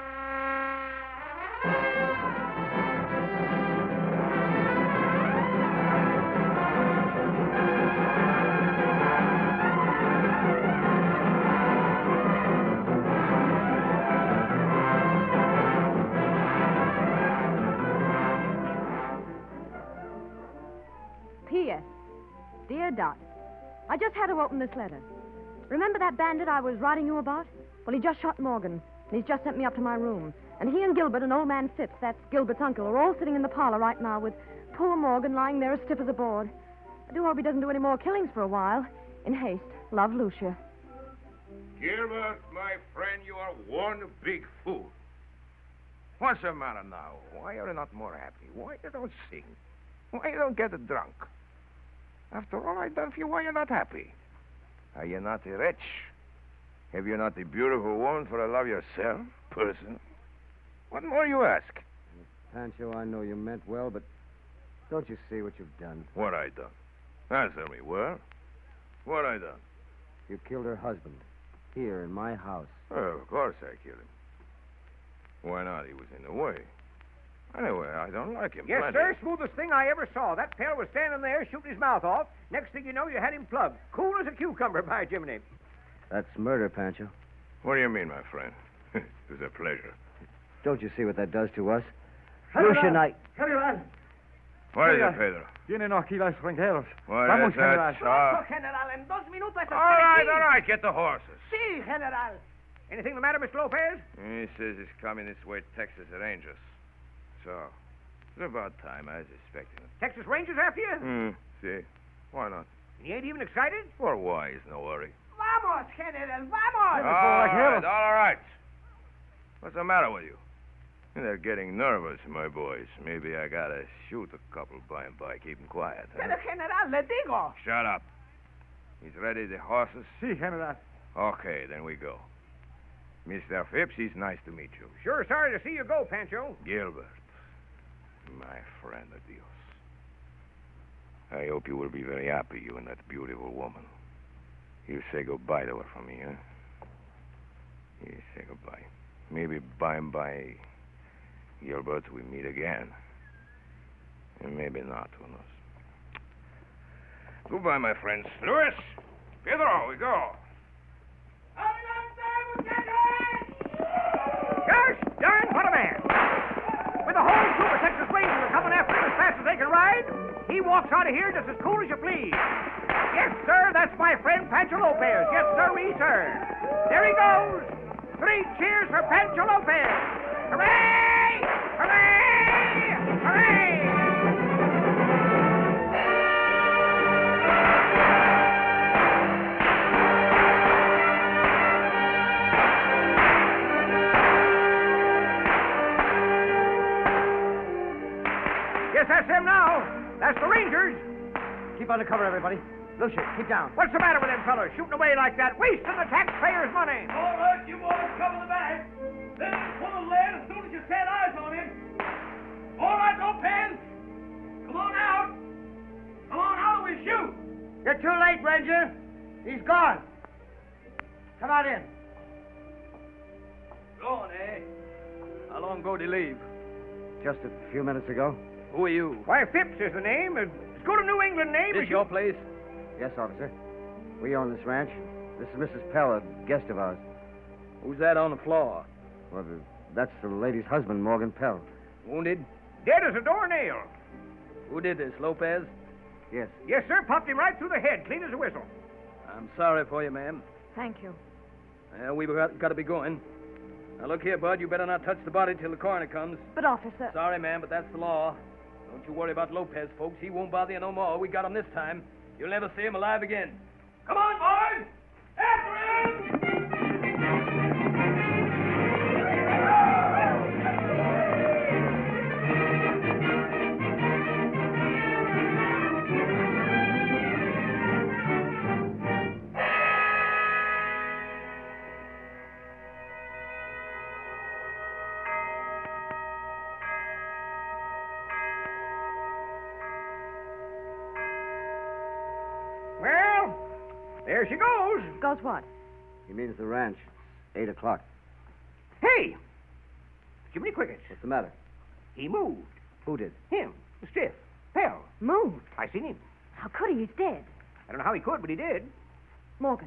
P S. Dear Dot, I just had to open this letter. Remember that bandit I was writing you about? Well, he just shot Morgan, and he's just sent me up to my room. And he and Gilbert and old man Phipps, that's Gilbert's uncle, are all sitting in the parlor right now with poor Morgan lying there as stiff as a board. I do hope he doesn't do any more killings for a while. In haste, love, Lucia. Gilbert, my friend, you are one big fool. What's the matter now? Why are you not more happy? Why you don't sing? Why you don't get drunk? After all I've done for you, why you not happy? Are you not rich? Have you not a beautiful woman for the love yourself, person? What more you ask? Pancho, I know you meant well, but don't you see what you've done? What I done? Answer me, well? What I done? You killed her husband. Here, in my house. Well, of course I killed him. Why not? He was in the way. Anyway, I don't like him. Yes, plenty. sir. Smoothest thing I ever saw. That pal was standing there shooting his mouth off. Next thing you know, you had him plugged. Cool as a cucumber, by Jiminy. That's murder, Pancho. What do you mean, my friend? It was a pleasure. Don't you see what that does to us? General. Lucia and I... General. What is General. it, Pedro? Vienen aquí los extranjeros. What Vamos, is that? General. Ah. General. En dos minutos All right, all right. Get the horses. Si, General. Anything the matter, Mister Lopez? He says he's coming this way, Texas Rangers. So, it's about time. I was expecting it. Texas Rangers after you? Hmm, see? Why not? And you ain't even excited? Well, why? Is no worry. Vamos, General. Vamos. All right, all right. What's the matter with you? They're getting nervous, my boys. Maybe I gotta shoot a couple by and by. Keep them quiet. Huh? Pero, General, le digo. Shut up. He's ready, the horses? Si, General. Okay, then we go. Mister Phipps, he's nice to meet you. Sure sorry to see you go, Pancho. Gilbert, my friend of Dios. I hope you will be very happy, you and that beautiful woman. You say goodbye to her for me, huh? You say goodbye. Maybe by and by, Gilbert, we meet again. And maybe not, who knows. Goodbye, my friends. Louis! Pedro, we go. Gosh darn, what a man. With the whole troop of Texas Rangers coming after him as fast as they can ride, he walks out of here just as cool as you please. Yes, sir, that's my friend Pancho Lopez. Yes, sir, sir. There he goes. Three cheers for Pancho Lopez. Hooray! Hooray! Hooray! Yes, that's them now. That's the Rangers. Keep under cover, everybody. Lucia, keep down. What's the matter with them fellas? Shooting away like that, wasting the taxpayers' money. All right, you boys cover the bag. Then pull the lead as soon as you set eyes on him. All right, Lopez. Come on out. Come on out and we shoot. You're too late, Ranger. He's gone. Come on in. Go on, eh? Hello, long ago did he leave? Just a few minutes ago. Who are you? Why, Phipps is the name. As good a New England name This as your place? Yes, officer. We own this ranch. This is Missus Pell, a guest of ours. Who's that on the floor? Well, the, that's the lady's husband, Morgan Pell. Wounded? Dead as a doornail. Who did this, Lopez? Yes. Yes, sir. Popped him right through the head, clean as a whistle. I'm sorry for you, ma'am. Thank you. Well, we've got, got to be going. Now, look here, Bud. You better not touch the body till the coroner comes. But, officer... Sorry, ma'am, but that's the law. Don't you worry about Lopez, folks. He won't bother you no more. We got him this time. You'll never see him alive again. Come on, boys! After him! Well, there she goes. Goes what? He means the ranch. Eight o'clock. Hey! Jiminy Crickets. What's the matter? He moved. Who did? Him. The stiff. Pell. Moved. I seen him. How could he? He's dead. I don't know how he could, but he did. Morgan.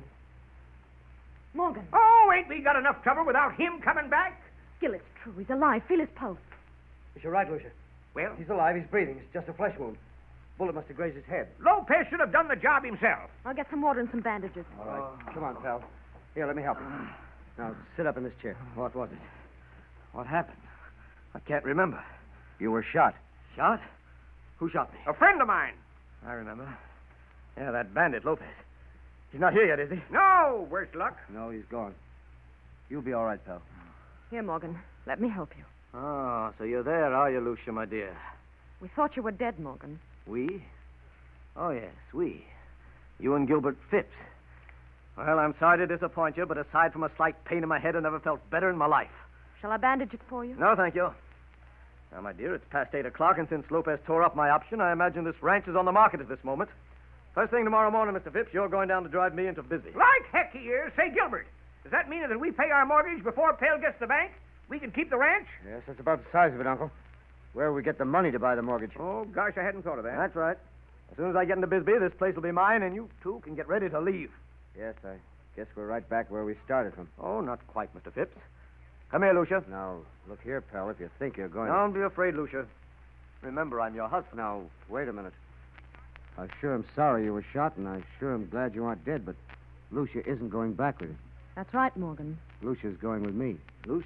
Morgan. Oh, ain't we got enough trouble without him coming back? Gil, it's true. He's alive. Feel his pulse. You're right, Lucia. Well, He's alive. He's breathing. It's just a flesh wound. Bullet must have grazed his head. Lopez should have done the job himself. I'll get some water and some bandages. All right. Come on, pal. Here, let me help you. Now, sit up in this chair. What was it? What happened? I can't remember. You were shot. Shot? Who shot me? A friend of mine. I remember. Yeah, that bandit, Lopez. He's not here yet, is he? No, worse luck. No, he's gone. You'll be all right, pal. Here, Morgan. Let me help you. Oh, so you're there, are you, Lucia, my dear? We thought you were dead, Morgan. We? Oh, yes, we. You and Gilbert Phipps. Well, I'm sorry to disappoint you, but aside from a slight pain in my head, I never felt better in my life. Shall I bandage it for you? No, thank you. Now, my dear, it's past eight o'clock, and since Lopez tore up my option, I imagine this ranch is on the market at this moment. First thing tomorrow morning, Mister Phipps, you're going down to drive me into Bisbee. Like heck he is. Say, Gilbert, does that mean that if we pay our mortgage before Pell gets the bank, we can keep the ranch? Yes, that's about the size of it, Uncle. Where will we get the money to buy the mortgage? Oh, gosh, I hadn't thought of that. That's right. As soon as I get into Bisbee, this place will be mine, and you two can get ready to leave. Yes, I guess we're right back where we started from. Oh, not quite, Mister Phipps. Come here, Lucia. Now, look here, pal, if you think you're going Don't be afraid, Lucia. Remember, I'm your husband. Now, wait a minute. I sure am sorry you were shot, and I sure am glad you aren't dead, but Lucia isn't going back with you. That's right, Morgan. Lucia's going with me. Lucia?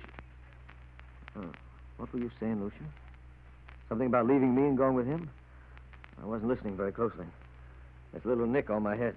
Huh. What were you saying, Lucia? Something about leaving me and going with him? I wasn't listening very closely. This little nick on my head.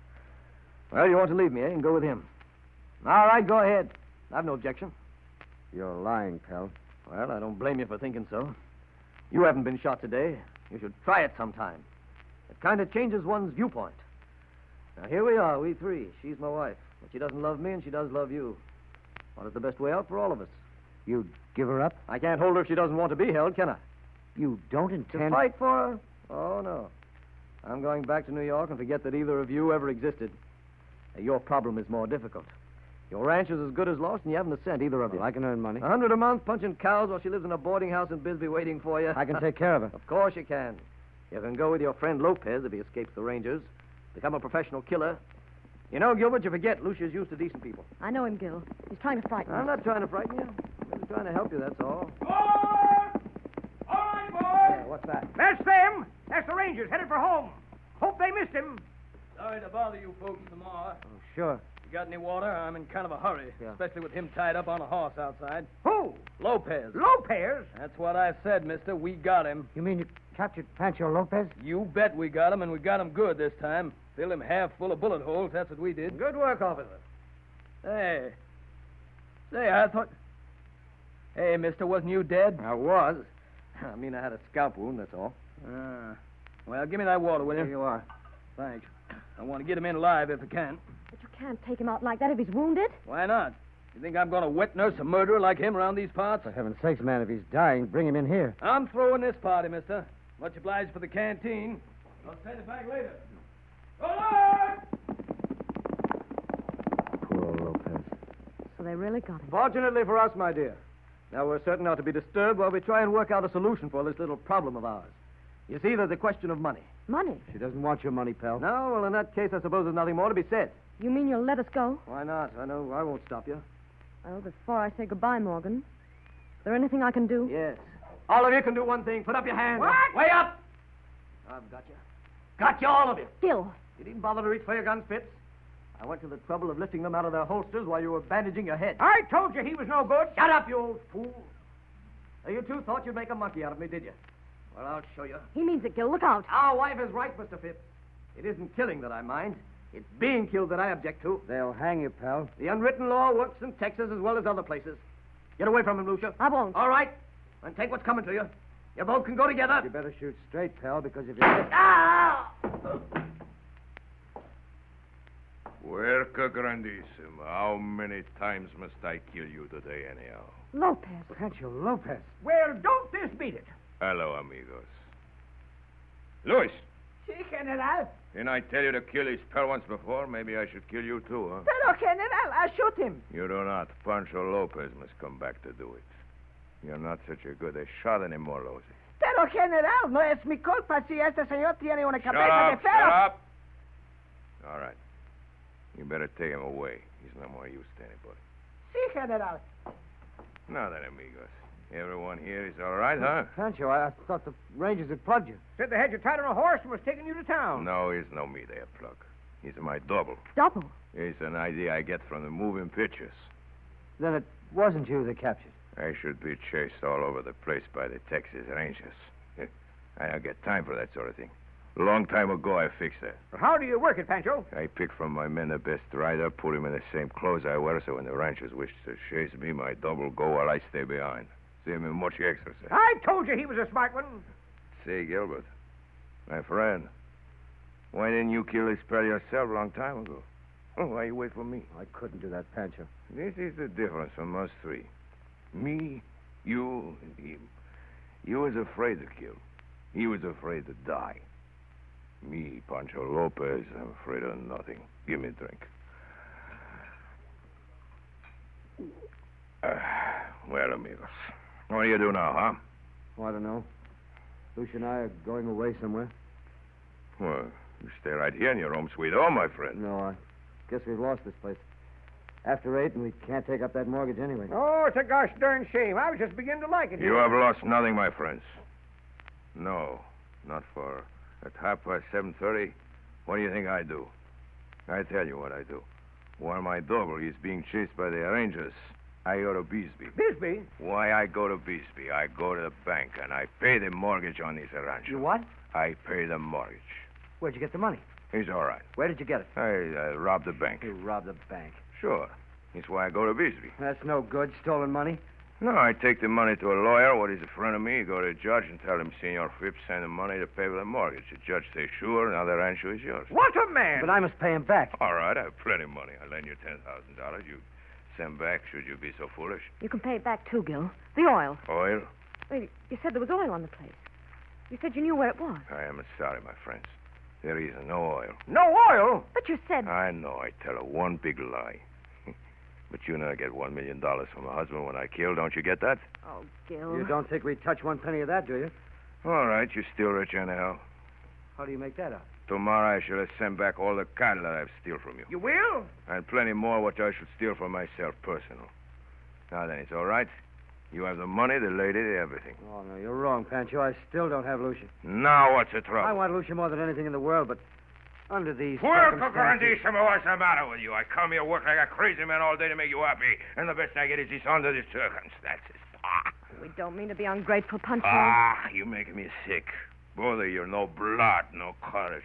Well, you want to leave me, eh, and go with him. All right, go ahead. I've no objection. You're lying, pal. Well, I don't blame you for thinking so. You haven't been shot today. You should try it sometime. It kind of changes one's viewpoint. Now, here we are, we three. She's my wife. But she doesn't love me, and she does love you. What is the best way out for all of us? You'd give her up? I can't hold her if she doesn't want to be held, can I? You don't To intend... fight for her? Oh, no. I'm going back to New York and forget that either of you ever existed. Uh, Your problem is more difficult. Your ranch is as good as lost, and you haven't a cent, either of you. Well, I can earn money. A hundred a month punching cows while she lives in a boarding house in Bisbee waiting for you. I can take care of her. Of course you can. You can go with your friend Lopez if he escapes the Rangers. Become a professional killer. You know, Gilbert, you forget Lucia's used to decent people. I know him, Gil. He's trying to frighten I'm us. not trying to frighten you. I'm just trying to help you, that's all. Boys! All right, boys! Yeah, what's that? That's them. That's the Rangers headed for home. Hope they missed him. Sorry to bother you folks tomorrow. Oh, sure. You got any water? I'm in kind of a hurry, Yeah. especially with him tied up on a horse outside. Who? Lopez. Lopez? That's what I said, mister. We got him. You mean you captured Pancho Lopez? You bet we got him, and we got him good this time. Filled him half full of bullet holes. That's what we did. Good work, officer. Hey. Say, I thought... Hey, mister, wasn't you dead? I was. I mean, I had a scalp wound, that's all. Ah. Well, give me that water, will you? Here you are. Thanks. I want to get him in alive if I can. But you can't take him out like that if he's wounded. Why not? You think I'm going to wet nurse a murderer like him around these parts? For heaven's sakes, man, if he's dying, bring him in here. I'm throwing this party, mister. Much obliged for the canteen. I'll send it back later. Go on! Poor old Lopez. So they really got him. Fortunately for us, my dear. Now, we're certain not to be disturbed while we try and work out a solution for this little problem of ours. You see, there's a question of money. Money? She doesn't want your money, pal. No, well, in that case, I suppose there's nothing more to be said. You mean you'll let us go? Why not? I know I won't stop you. Well, before I say goodbye, Morgan, is there anything I can do? Yes. All of you can do one thing. Put up your hands. What? Way up! I've got you. Got you, all of you. Gil. You didn't bother to reach for your guns, Fitz. I went to the trouble of lifting them out of their holsters while you were bandaging your head. I told you he was no good. Shut up, you old fool. Now, you two thought you'd make a monkey out of me, did you? Well, I'll show you. He means it, Gil. Look out. Our wife is right, Mister Phipps. It isn't killing that I mind. It's being killed that I object to. They'll hang you, pal. The unwritten law works in Texas as well as other places. Get away from him, Lucia. I won't. All right. Then take what's coming to you. You both can go together. You better shoot straight, pal, because if you... Ah! Puerca grandissima. How many times must I kill you today, anyhow? Lopez. Pancho Lopez. Well, don't this beat it? Hello, amigos. Luis, Si, General. didn't I tell you to kill his pal once before? Maybe I should kill you too, huh? Pero, General, I shoot him. You do not. Pancho Lopez must come back to do it. You're not such a good a shot anymore, Losey. Pero, General, no es mi culpa si este señor tiene una Shut cabeza up, de ferro. shut up. All right. You better take him away. He's no more use to anybody. Si, General. Now then, amigos. Everyone here is all right, huh? Pancho, I, I thought the Rangers had plugged you. Said they had you tied on a horse and was taking you to town. No, he's no me there, Plug. He's my double. Double? It's an idea I get from the moving pictures. Then it wasn't you they captured. I should be chased all over the place by the Texas Rangers. I don't get time for that sort of thing. A long time ago, I fixed that. How do you work it, Pancho? I pick from my men the best rider, put him in the same clothes I wear, so when the Rangers wish to chase me, my double go while I stay behind. Save me much exercise. I told you he was a smart one. Say, Gilbert, my friend, why didn't you kill this pal yourself a long time ago? Oh, why you wait for me? I couldn't do that, Pancho. This is the difference from us three. Me, you, and him. You was afraid to kill. He was afraid to die. Me, Pancho Lopez, I'm afraid of nothing. Give me a drink. Uh, well, amigos, what do you do now, huh? Oh, I don't know. Lucia and I are going away somewhere. Well, you stay right here in your home sweet home, my friend. No, I guess we've lost this place. After eight, and we can't take up that mortgage anyway. Oh, it's a gosh darn shame. I was just beginning to like it. You have lost nothing, my friends. No, not for at half past seven thirty. What do you think I do? I tell you what I do. While my double is being chased by the Rangers, I go to Bisbee. Bisbee? Why I go to Bisbee? I go to the bank and I pay the mortgage on this rancho. You what? I pay the mortgage. Where'd you get the money? It's all right. Where did you get it? I uh, robbed the bank. You robbed the bank. Sure. That's why I go to Bisbee. That's no good. Stolen money. No, I take the money to a lawyer, what is a friend of me, go to the judge and tell him Senor Phipps sent the money to pay for the mortgage. The judge says, sure, now the rancho is yours. What a man! But I must pay him back. All right, I have plenty of money. I lend you ten thousand dollars. You send back, should you be so foolish. You can pay it back, too, Gil. The oil. Oil? Wait, you said there was oil on the place. You said you knew where it was. I am sorry, my friends. There is no oil. No oil? But you said... I know. I tell her one big lie. But you know I get one million dollars from my husband when I kill. Don't you get that? Oh, Gil. You don't think we'd touch one penny of that, do you? All right, you're still rich anyhow. How do you make that out? Tomorrow I shall have sent back all the cattle that I've steal from you. You will? And plenty more what I should steal for myself, personal. Now then, it's all right. You have the money, the lady, the everything. Oh, no, you're wrong, Pancho. I still don't have Lucia. Now what's the trouble? I want Lucia more than anything in the world, but under these Puerco circumstances... grandissimo, what's the matter with you? I come here work like a crazy man all day to make you happy, and the best I get is this under the circumstances. Ah, We don't mean to be ungrateful, Pancho. ah you're making me sick. Both of you, no blood, no courage.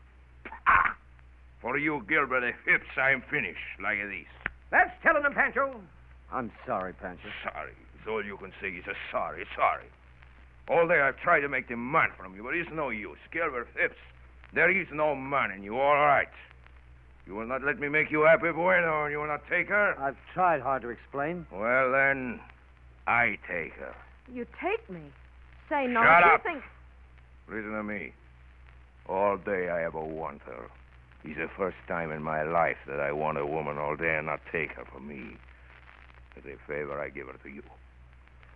Ah, for you, Gilbert, the hips, I'm finished, like this. That's telling them, Pancho. I'm sorry, Pancho. Sorry. It's all you can say is a sorry, sorry. All day I've tried to make the man from you, but it's no use. Gilbert Phipps, there is no man in you, all right. You will not let me make you happy, bueno, and you will not take her? I've tried hard to explain. Well, then, I take her. You take me. Say no. Shut you up. think... Listen to me. All day I ever want her. It's the first time in my life that I want a woman all day and not take her for me. As a favor, I give her to you.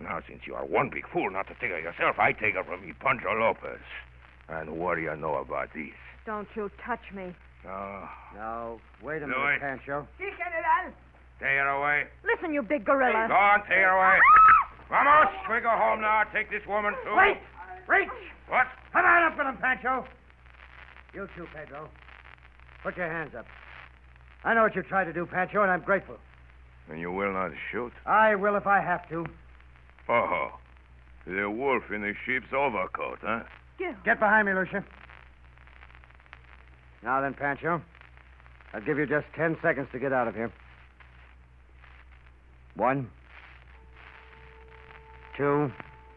Now, since you are one big fool not to take her yourself, I take her from me, Pancho Lopez. And what do you know about this? Don't you touch me. Oh. Now, wait a Do minute, it. Pancho. Sí, General. Take her away. Listen, you big gorilla. Go on, take her away. Vamos, we go home now. Take this woman, too. Wait! Reach! What? Come on up with him, Pancho. You too, Pedro. Put your hands up. I know what you tried to do, Pancho, and I'm grateful. And you will not shoot? I will if I have to. Oh, the wolf in the sheep's overcoat, huh? Gil. Get behind me, Lucia. Now then, Pancho, I'll give you just ten seconds to get out of here. One, two,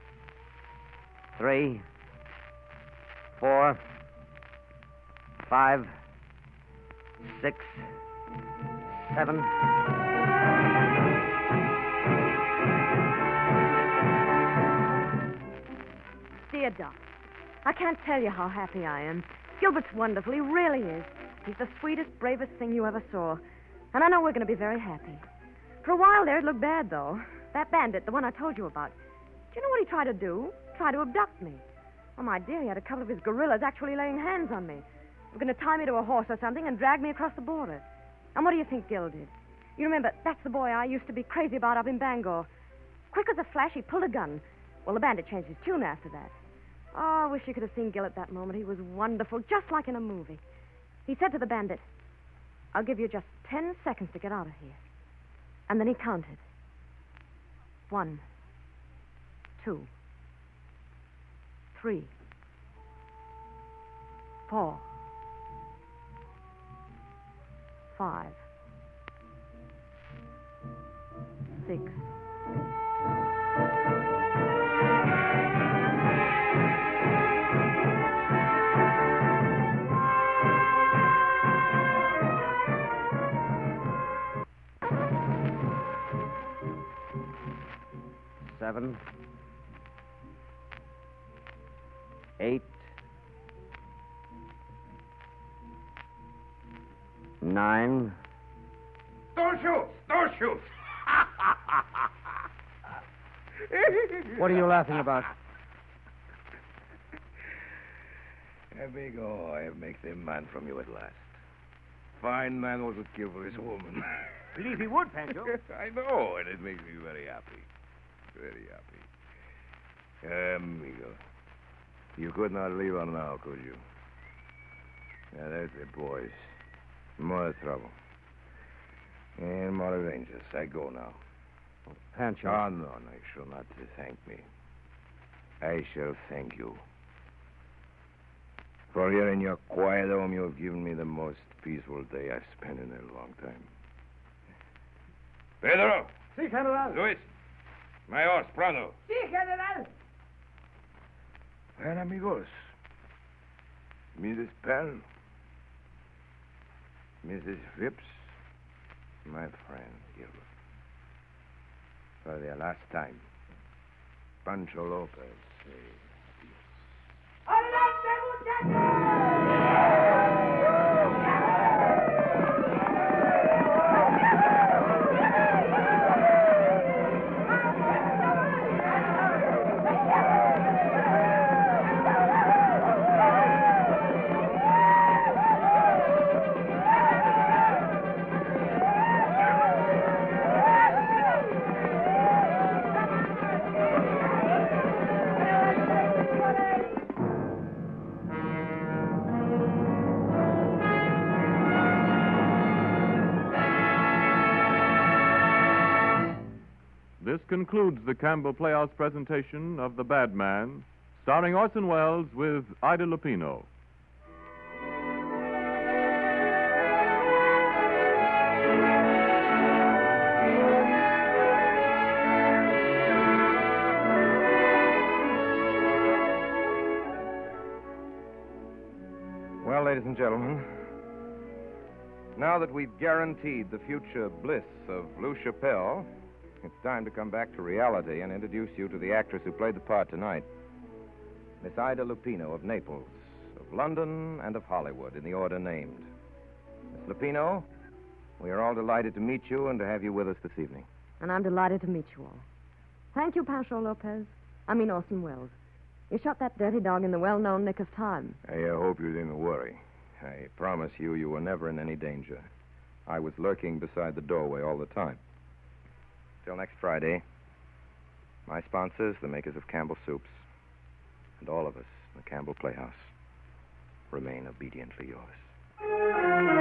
three, four, five, six, seven. Dear Doc, I can't tell you how happy I am. Gilbert's wonderful. He really is. He's the sweetest, bravest thing you ever saw. And I know we're going to be very happy. For a while there, it looked bad, though. That bandit, the one I told you about. Do you know what he tried to do? Tried to abduct me. Oh, my dear, he had a couple of his guerrillas actually laying hands on me. They were going to tie me to a horse or something and drag me across the border. And what do you think Gil did? You remember, that's the boy I used to be crazy about up in Bangor. Quick as a flash, he pulled a gun. Well, the bandit changed his tune after that. Oh, I wish you could have seen Gil at that moment. He was wonderful, just like in a movie. He said to the bandit, I'll give you just ten seconds to get out of here. And then he counted. One, two, three, four, five, six. Seven, eight, nine. Don't shoot! Don't shoot! What are you laughing about? Amigo, I have made a man from you at last. Fine man was a kill for his woman. Believe he would, Pancho. I know, and it makes me very happy. Very happy. Amigo, you could not leave her now, could you? Yeah, that's it, boys. More trouble. And more avengers. I go now. Oh, Pancho. Oh, no, no, you shall not thank me. I shall thank you. For here in your quiet home, you have given me the most peaceful day I've spent in a long time. Pedro! Sí, General. Luis! My horse, Prado. Sí, General. Well, amigos. Missus Pell. Missus Phipps. My friend, Gilbert. For the last time, Pancho Lopez. ¡Adelante, muchachos! This concludes the Campbell Playhouse presentation of The Bad Man, starring Orson Welles with Ida Lupino. Well, ladies and gentlemen, now that we've guaranteed the future bliss of Lou Chappelle, it's time to come back to reality and introduce you to the actress who played the part tonight. Miss Ida Lupino of Naples, of London, and of Hollywood, in the order named. Miss Lupino, we are all delighted to meet you and to have you with us this evening. And I'm delighted to meet you all. Thank you, Pancho Lopez. I mean Orson Welles. You shot that dirty dog in the well-known nick of time. I uh, hope you didn't worry. I promise you, you were never in any danger. I was lurking beside the doorway all the time. Till next Friday, my sponsors, the makers of Campbell Soups, and all of us in the Campbell Playhouse, remain obediently yours.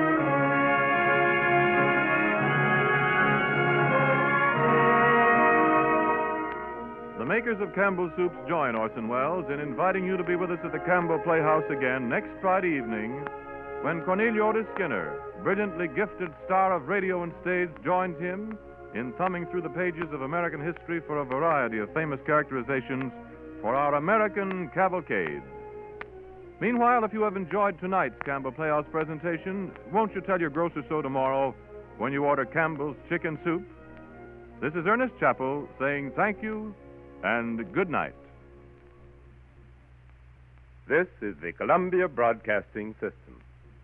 The makers of Campbell Soups join Orson Welles in inviting you to be with us at the Campbell Playhouse again next Friday evening when Cornelio Otis Skinner, brilliantly gifted star of radio and stage, joins him in thumbing through the pages of American history for a variety of famous characterizations for our American cavalcade. Meanwhile, if you have enjoyed tonight's Campbell Playhouse presentation, won't you tell your grocer so tomorrow when you order Campbell's Chicken Soup? This is Ernest Chappell saying thank you and good night. This is the Columbia Broadcasting System.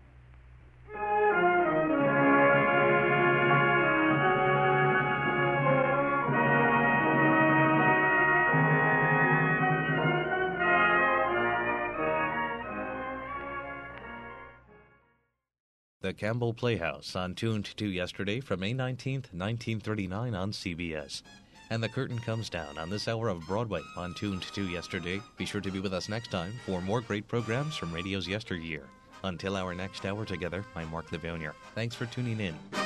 The Campbell Playhouse on Tuned to Yesterday from May nineteenth, nineteen thirty-nine on C B S. And the curtain comes down on this hour of Broadway on Tuned to Yesterday. Be sure to be with us next time for more great programs from radio's yesteryear. Until our next hour together, I'm Mark Livonia. Thanks for tuning in.